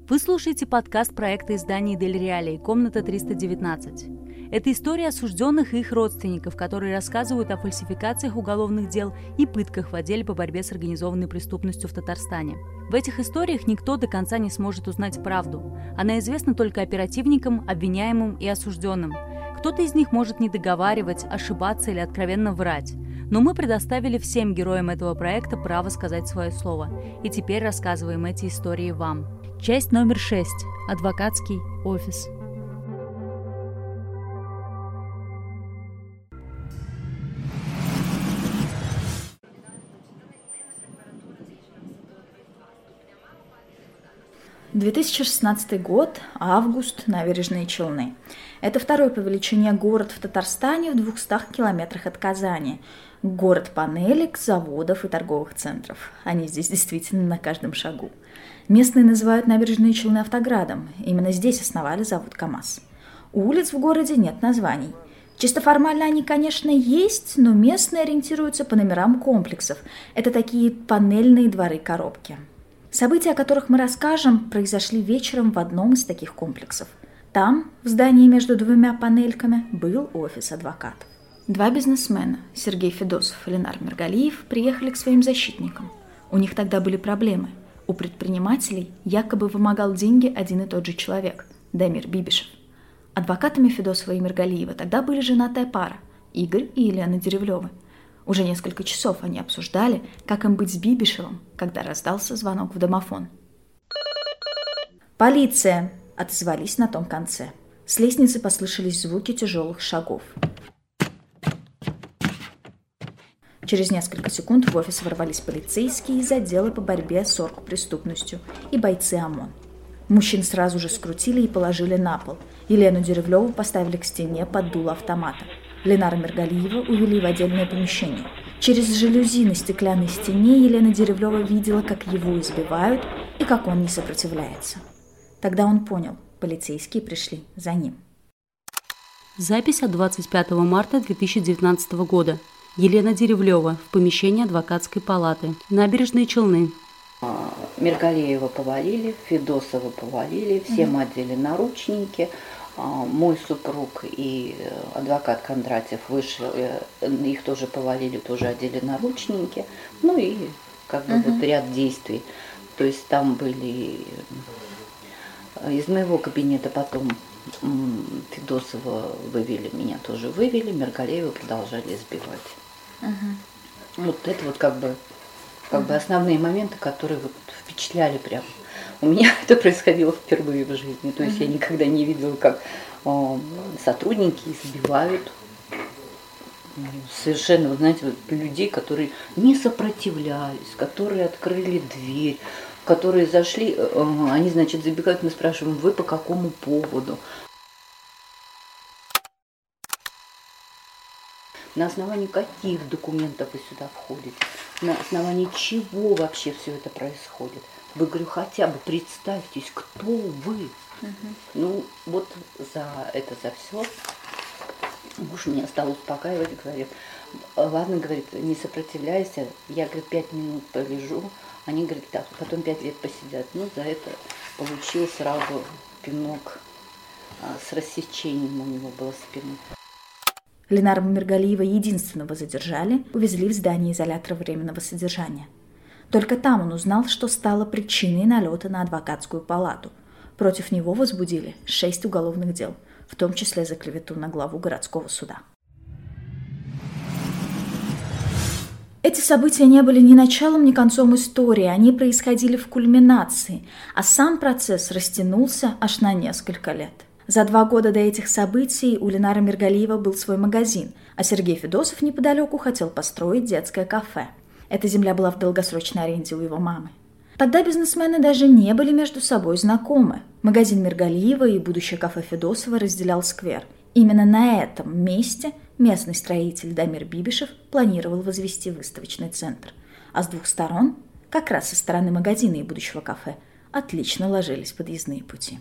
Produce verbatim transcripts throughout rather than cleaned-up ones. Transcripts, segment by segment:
Вы слушаете подкаст проекта издания «Дель Реалии», комната триста девятнадцать. Это история осужденных и их родственников, которые рассказывают о фальсификациях уголовных дел и пытках в отделе по борьбе с организованной преступностью в Татарстане. В этих историях никто до конца не сможет узнать правду. Она известна только оперативникам, обвиняемым и осужденным. Кто-то из них может не договаривать, ошибаться или откровенно врать. Но мы предоставили всем героям этого проекта право сказать свое слово. И теперь рассказываем эти истории вам. Часть номер шесть. Адвокатский офис. две тысячи шестнадцатый год, август, Набережные Челны. Это второй по величине город в Татарстане в двухстах километрах от Казани. Город панелек, заводов и торговых центров. Они здесь действительно на каждом шагу. Местные называют Набережные Челны Автоградом. Именно здесь основали завод КАМАЗ. У улиц в городе нет названий. Чисто формально они, конечно, есть, но местные ориентируются по номерам комплексов. Это такие панельные дворы-коробки. События, о которых мы расскажем, произошли вечером в одном из таких комплексов. Там, в здании между двумя панельками, был офис адвокатов. Два бизнесмена, Сергей Федосов и Ленар Миргалиев, приехали к своим защитникам. У них тогда были проблемы. У предпринимателей якобы вымогал деньги один и тот же человек – Дамир Бибишев. Адвокатами Федосова и Миргалиева тогда были женатая пара – Игорь и Елена Деревлёвы. Уже несколько часов они обсуждали, как им быть с Бибишевым, когда раздался звонок в домофон. «Полиция!» – отозвались на том конце. С лестницы послышались звуки тяжелых шагов. Через несколько секунд в офис ворвались полицейские из отдела по борьбе с оргпреступностью и бойцы ОМОН. Мужчин сразу же скрутили и положили на пол. Елену Деревлёву поставили к стене под дуло автомата. Ленара Миргалиева увели в отдельное помещение. Через жалюзи на стеклянной стене Елена Деревлёва видела, как его избивают и как он не сопротивляется. Тогда он понял, полицейские пришли за ним. Запись от двадцать пятого марта две тысячи девятнадцатого года. Елена Деревлёва в помещении адвокатской палаты. Набережные Челны. Миргалиева повалили, Федосова повалили, всем угу. одели наручники. Мой супруг и адвокат Кондратьев вышел, их тоже повалили, тоже одели наручники. Ну и как бы угу. вот ряд действий. То есть там были из моего кабинета потом Федосова вывели, меня тоже вывели, Миргалиева продолжали избивать. Угу. Вот это вот как бы, как угу. бы основные моменты, которые вот впечатляли прям. У меня это происходило впервые в жизни. То есть uh-huh. я никогда не видела, как э, сотрудники избивают совершенно, вы знаете, вот, людей, которые не сопротивлялись, которые открыли дверь, которые зашли, э, они, значит, забегают, мы спрашиваем, вы по какому поводу? На основании каких документов вы сюда входите? На основании чего вообще все это происходит? Вы, говорю, хотя бы представьтесь, кто вы. Uh-huh. Ну, вот за это, за все муж меня стал успокаивать, говорит, ладно, говорит, не сопротивляйся, я, говорит, пять минут полежу, они, говорит, так, потом пять лет посидят. Ну, за это получил сразу пинок а, с рассечением у него было спины. Ленара Миргалиева единственного задержали, увезли в здание изолятора временного содержания. Только там он узнал, что стало причиной налета на адвокатскую палату. Против него возбудили шесть уголовных дел, в том числе за клевету на главу городского суда. Эти события не были ни началом, ни концом истории, они происходили в кульминации, а сам процесс растянулся аж на несколько лет. За два года до этих событий у Ленары Миргалиева был свой магазин, а Сергей Федосов неподалеку хотел построить детское кафе. Эта земля была в долгосрочной аренде у его мамы. Тогда бизнесмены даже не были между собой знакомы. Магазин Миргалиева и будущее кафе Федосова разделял сквер. Именно на этом месте местный строитель Дамир Бибишев планировал возвести выставочный центр. А с двух сторон, как раз со стороны магазина и будущего кафе, отлично ложились подъездные пути.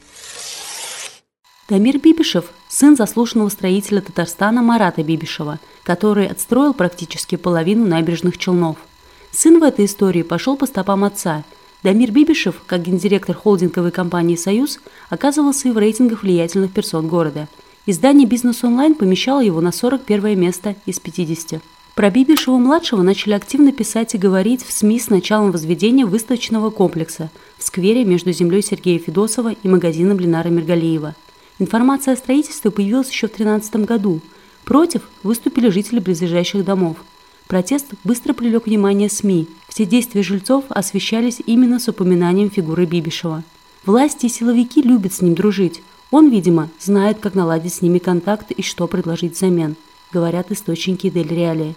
Дамир Бибишев – сын заслуженного строителя Татарстана Марата Бибишева, который отстроил практически половину набережных Челнов. Сын в этой истории пошел по стопам отца. Дамир Бибишев, как гендиректор холдинговой компании «Союз», оказывался и в рейтингах влиятельных персон города. Издание «Бизнес онлайн» помещало его на сорок первое место из пятидесяти. Про Бибишева-младшего начали активно писать и говорить в СМИ с началом возведения выставочного комплекса в сквере между землей Сергея Федосова и магазином Ленара Миргалиева. Информация о строительстве появилась еще в две тысячи тринадцатом году. Против выступили жители близлежащих домов. Протест быстро привлек внимание СМИ. Все действия жильцов освещались именно с упоминанием фигуры Бибишева. Власти и силовики любят с ним дружить. Он, видимо, знает, как наладить с ними контакт и что предложить взамен, говорят источники Дель Реале.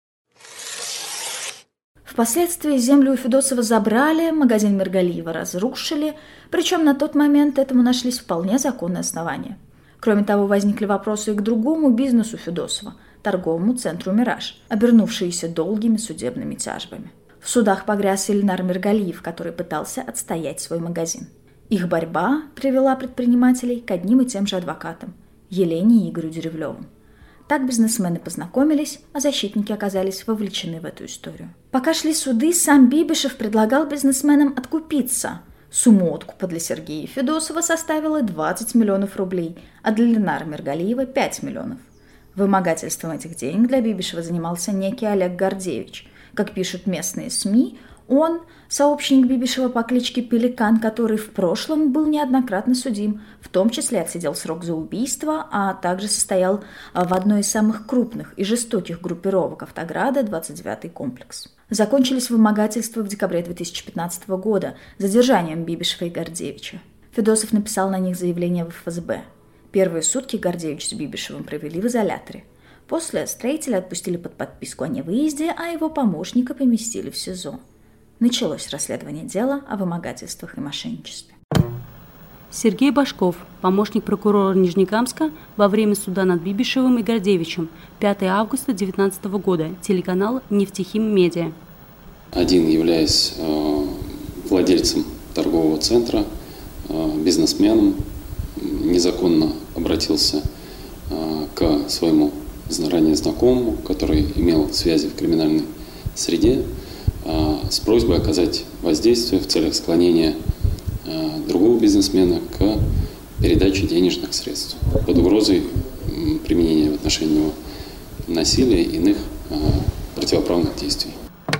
Впоследствии землю у Федосова забрали, магазин Миргалиева разрушили, причем на тот момент этому нашлись вполне законные основания. Кроме того, возникли вопросы и к другому бизнесу Федосова – торговому центру «Мираж», обернувшиеся долгими судебными тяжбами. В судах погряз и Ленар Миргалиев, который пытался отстоять свой магазин. Их борьба привела предпринимателей к одним и тем же адвокатам – Елене и Игорю Деревлевым. Так бизнесмены познакомились, а защитники оказались вовлечены в эту историю. Пока шли суды, сам Бибишев предлагал бизнесменам откупиться. Сумма откупа для Сергея Федосова составила двадцать миллионов рублей, а для Ленара Миргалиева – пять миллионов. Вымогательством этих денег для Бибишева занимался некий Олег Гордеевич. Как пишут местные СМИ, он – сообщник Бибишева по кличке Пеликан, который в прошлом был неоднократно судим, в том числе отсидел срок за убийство, а также состоял в одной из самых крупных и жестоких группировок Автограда двадцать девятый комплекс. Закончились вымогательства в декабре две тысячи пятнадцатого года задержанием Бибишева и Гордеевича. Федосов написал на них заявление в эф эс бэ. Первые сутки Гордеевич с Бибишевым провели в изоляторе. После строителя отпустили под подписку о невыезде, а его помощника поместили в СИЗО. Началось расследование дела о вымогательствах и мошенничестве. Сергей Башков, помощник прокурора Нижнекамска, во время суда над Бибишевым и Гордеевичем, пятого августа две тысячи девятнадцатого года, телеканал «Нефтехим Медиа». Один, являясь э, владельцем торгового центра, э, бизнесменом, незаконно обратился э, к своему ранее знакомому, который имел связи в криминальной среде, э, с просьбой оказать воздействие в целях склонения э, другого бизнесмена к передаче денежных средств под угрозой э, применения в отношении него насилия и иных э, противоправных действий.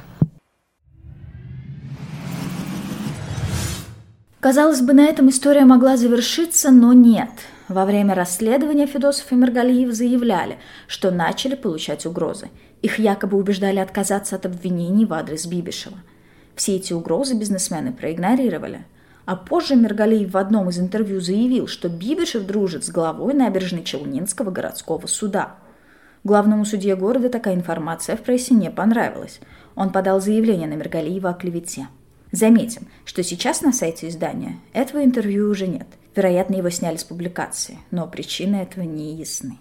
Казалось бы, на этом история могла завершиться, но нет. Во время расследования Федосов и Миргалиев заявляли, что начали получать угрозы. Их якобы убеждали отказаться от обвинений в адрес Бибишева. Все эти угрозы бизнесмены проигнорировали. А позже Миргалиев в одном из интервью заявил, что Бибишев дружит с главой Набережно-Челнинского городского суда. Главному судье города такая информация в прессе не понравилась. Он подал заявление на Миргалиева о клевете. Заметим, что сейчас на сайте издания этого интервью уже нет. Вероятно, его сняли с публикации, но причины этого не ясны.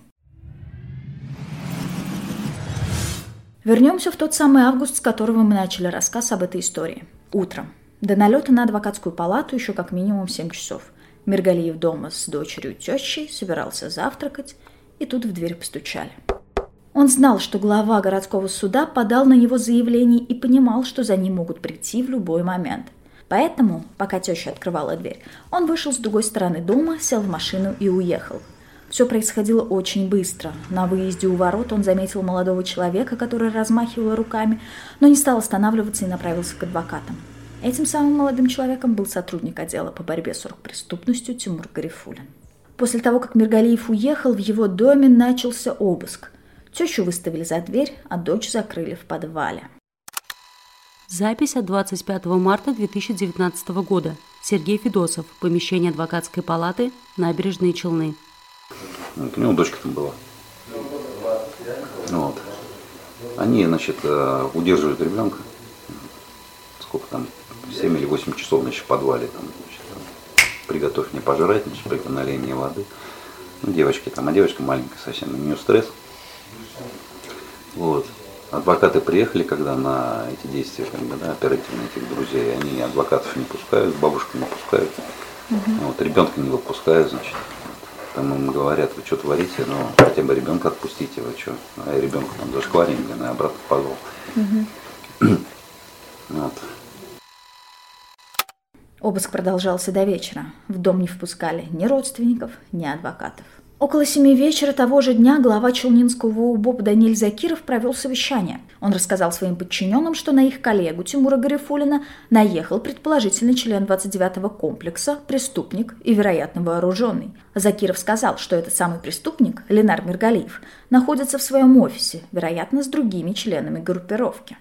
Вернемся в тот самый август, с которого мы начали рассказ об этой истории. Утром. До налета на адвокатскую палату еще как минимум семь часов. Миргалиев дома с дочерью тещей собирался завтракать, и тут в дверь постучали. Он знал, что глава городского суда подал на него заявление и понимал, что за ним могут прийти в любой момент. Поэтому, пока теща открывала дверь, он вышел с другой стороны дома, сел в машину и уехал. Все происходило очень быстро. На выезде у ворот он заметил молодого человека, который размахивал руками, но не стал останавливаться и направился к адвокатам. Этим самым молодым человеком был сотрудник отдела по борьбе с оргпреступностью Тимур Гарифуллин. После того, как Миргалиев уехал, в его доме начался обыск. Тещу выставили за дверь, а дочь закрыли в подвале. Запись от двадцать пятого марта две тысячи девятнадцатого года. Сергей Федосов. Помещение адвокатской палаты. Набережные Челны. Вот, у него дочка там была. Вот. Они, значит, удерживают ребенка. Сколько там? семь или восемь часов, значит, в подвале. Там, значит, там, приготовь мне пожрать, значит, при наливании воды. Ну, девочки там, а девочка маленькая совсем, у нее стресс. Вот. Адвокаты приехали, когда на эти действия, как бы, да, оперативные этих друзей, они адвокатов не пускают, бабушку не пускают, угу. Вот, ребенка не выпускают, значит. Там им говорят, вы что творите, ну, хотя бы ребенка отпустите, вы что. А я ребенка там зашкварим, и обратно в подвал. Угу. Вот. Обыск продолжался до вечера. В дом не впускали ни родственников, ни адвокатов. Около семи вечера того же дня глава Челнинского УБОП Даниэль Закиров провел совещание. Он рассказал своим подчиненным, что на их коллегу Тимура Гарифуллина наехал предположительный член двадцать девятого комплекса, преступник и, вероятно, вооруженный. Закиров сказал, что этот самый преступник, Ленар Миргалиев, находится в своем офисе, вероятно, с другими членами группировки.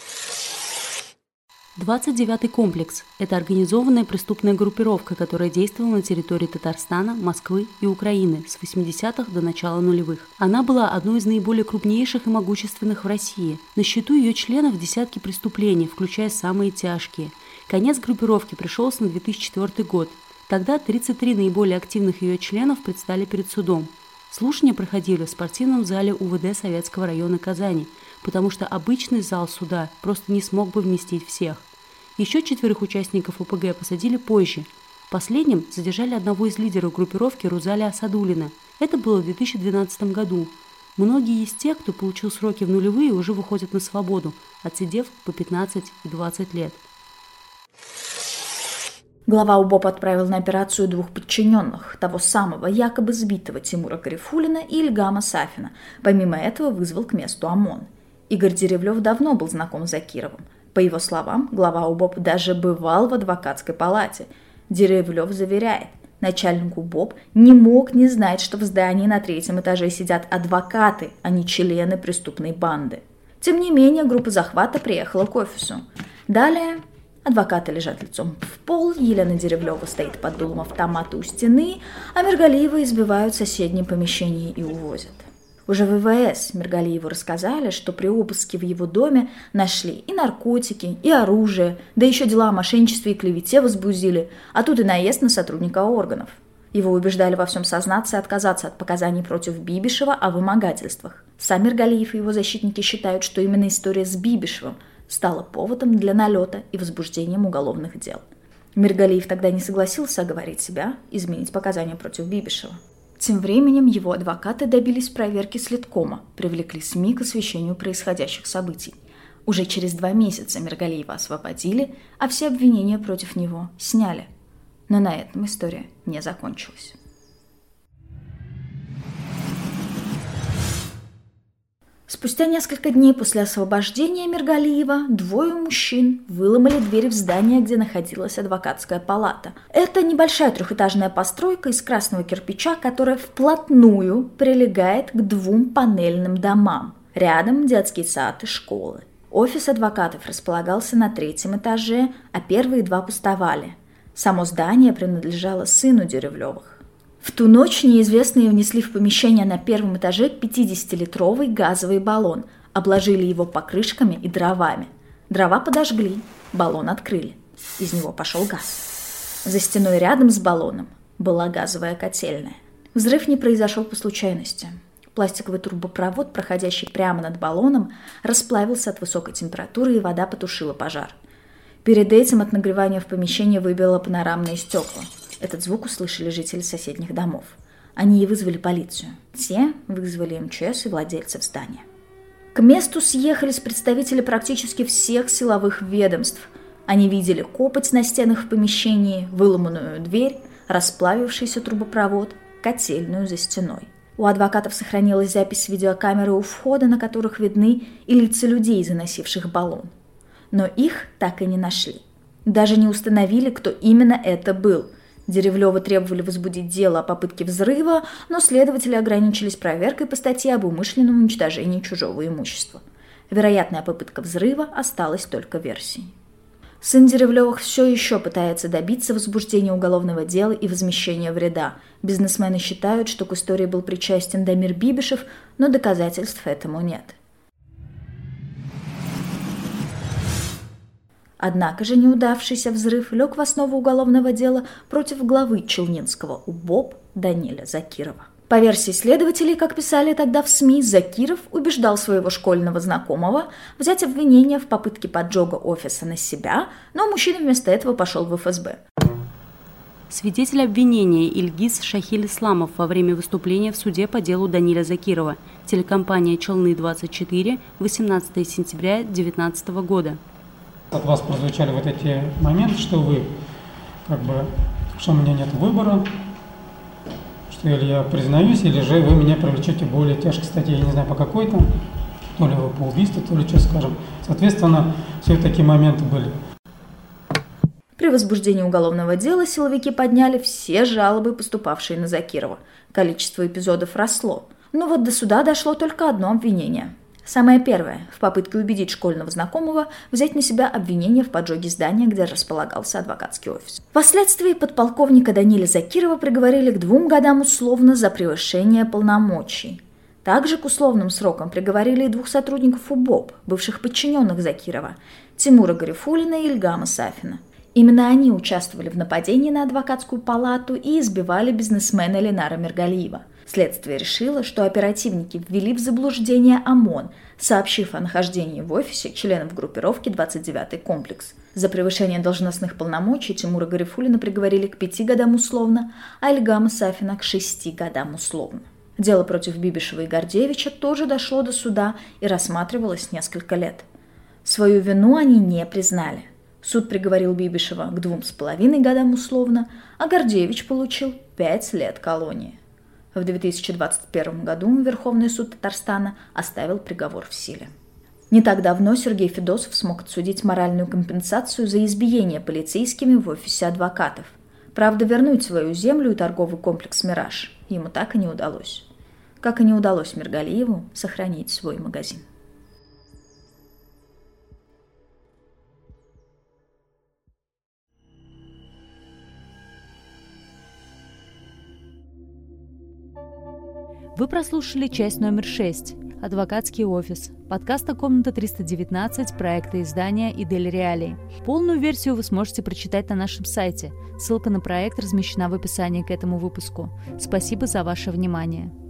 двадцать девятый комплекс – это организованная преступная группировка, которая действовала на территории Татарстана, Москвы и Украины с восьмидесятых до начала нулевых. Она была одной из наиболее крупнейших и могущественных в России. На счету ее членов десятки преступлений, включая самые тяжкие. Конец группировки пришелся на две тысячи четвёртый год. Тогда тридцать три наиболее активных ее членов предстали перед судом. Слушания проходили в спортивном зале УВД Советского района Казани, потому что обычный зал суда просто не смог бы вместить всех. Еще четверых участников ОПГ посадили позже. Последним задержали одного из лидеров группировки Рузаля Асадуллина. Это было в две тысячи двенадцатом году. Многие из тех, кто получил сроки в нулевые, уже выходят на свободу, отсидев по пятнадцать и двадцать лет. Глава УБОП отправил на операцию двух подчиненных, того самого якобы сбитого Тимура Гарифуллина и Ильгама Сафина. Помимо этого вызвал к месту ОМОН. Игорь Деревлев давно был знаком с Закировым. По его словам, глава УБОП даже бывал в адвокатской палате. Деревлев заверяет, начальник УБОП не мог не знать, что в здании на третьем этаже сидят адвокаты, а не члены преступной банды. Тем не менее, группа захвата приехала к офису. Далее адвокаты лежат лицом в пол, Елена Деревлева стоит под дулом автомата у стены, а Миргалиева избивают в соседнем помещении и увозят. Уже в ВВС Миргалиеву рассказали, что при обыске в его доме нашли и наркотики, и оружие, да еще дела о мошенничестве и клевете возбудили, а тут и наезд на сотрудника органов. Его убеждали во всем сознаться и отказаться от показаний против Бибишева о вымогательствах. Сам Миргалиев и его защитники считают, что именно история с Бибишевым стала поводом для налета и возбуждением уголовных дел. Миргалиев тогда не согласился оговорить себя, изменить показания против Бибишева. Тем временем его адвокаты добились проверки следкома, привлекли СМИ к освещению происходящих событий. Уже через два месяца Миргалиева освободили, а все обвинения против него сняли. Но на этом история не закончилась. Спустя несколько дней после освобождения Миргалиева двое мужчин выломали дверь в здание, где находилась адвокатская палата. Это небольшая трехэтажная постройка из красного кирпича, которая вплотную прилегает к двум панельным домам. Рядом детский сад и школы. Офис адвокатов располагался на третьем этаже, а первые два пустовали. Само здание принадлежало сыну Деревлевых. В ту ночь неизвестные внесли в помещение на первом этаже пятидесятилитровый газовый баллон, обложили его покрышками и дровами. Дрова подожгли, баллон открыли. Из него пошел газ. За стеной рядом с баллоном была газовая котельная. Взрыв не произошел по случайности. Пластиковый трубопровод, проходящий прямо над баллоном, расплавился от высокой температуры, и вода потушила пожар. Перед этим от нагревания в помещении выбило панорамные стекла. Этот звук услышали жители соседних домов. Они и вызвали полицию. Те вызвали МЧС и владельцев здания. К месту съехались представители практически всех силовых ведомств. Они видели копоть на стенах в помещении, выломанную дверь, расплавившийся трубопровод, котельную за стеной. У адвокатов сохранилась запись с видеокамеры у входа, на которых видны и лица людей, заносивших баллон. Но их так и не нашли. Даже не установили, кто именно это был. Деревлева требовали возбудить дело о попытке взрыва, но следователи ограничились проверкой по статье об умышленном уничтожении чужого имущества. Вероятная попытка взрыва осталась только версией. Сын Деревлевых все еще пытается добиться возбуждения уголовного дела и возмещения вреда. Бизнесмены считают, что к истории был причастен Дамир Бибишев, но доказательств этому нет. Однако же неудавшийся взрыв лег в основу уголовного дела против главы Челнинского УБОП Даниэля Закирова. По версии следователей, как писали тогда в СМИ, Закиров убеждал своего школьного знакомого взять обвинение в попытке поджога офиса на себя, но мужчина вместо этого пошел в эф эс бэ. Свидетель обвинения Ильгиз Шахиль Исламов во время выступления в суде по делу Даниэля Закирова. Телекомпания «Челны двадцать четыре», восемнадцатого сентября две тысячи девятнадцатого года. От вас прозвучали вот эти моменты, что вы как бы, что у меня нет выбора, что или я признаюсь, или же вы меня привлечете в более тяжкой статье, я не знаю по какой-то, то ли вы по убийству, то ли что скажем. Соответственно, все такие моменты были. При возбуждении уголовного дела силовики подняли все жалобы, поступавшие на Закирова. Количество эпизодов росло. Но вот до суда дошло только одно обвинение. Самое первое – в попытке убедить школьного знакомого взять на себя обвинение в поджоге здания, где располагался адвокатский офис. Впоследствии подполковника Даниила Закирова приговорили к двум годам условно за превышение полномочий. Также к условным срокам приговорили и двух сотрудников УБОП, бывших подчиненных Закирова – Тимура Гарифуллина и Ильгама Сафина. Именно они участвовали в нападении на адвокатскую палату и избивали бизнесмена Ленара Миргалиева. Следствие решило, что оперативники ввели в заблуждение ОМОН, сообщив о нахождении в офисе членов группировки двадцать девятый комплекс. За превышение должностных полномочий Тимура Гарифуллина приговорили к пяти годам условно, а Ильгама Сафина к шести годам условно. Дело против Бибишева и Гордеевича тоже дошло до суда и рассматривалось несколько лет. Свою вину они не признали. Суд приговорил Бибишева к двум с половиной годам условно, а Гордеевич получил пять лет колонии. В две тысячи двадцать первом году Верховный суд Татарстана оставил приговор в силе. Не так давно Сергей Федосов смог отсудить моральную компенсацию за избиение полицейскими в офисе адвокатов. Правда, вернуть свою землю и торговый комплекс «Мираж» ему так и не удалось. Как и не удалось Миргалиеву сохранить свой магазин. Вы прослушали часть номер шесть «Адвокатский офис», подкаста «Комната триста девятнадцать», проекта издания «Идель Реалии». Полную версию вы сможете прочитать на нашем сайте. Ссылка на проект размещена в описании к этому выпуску. Спасибо за ваше внимание.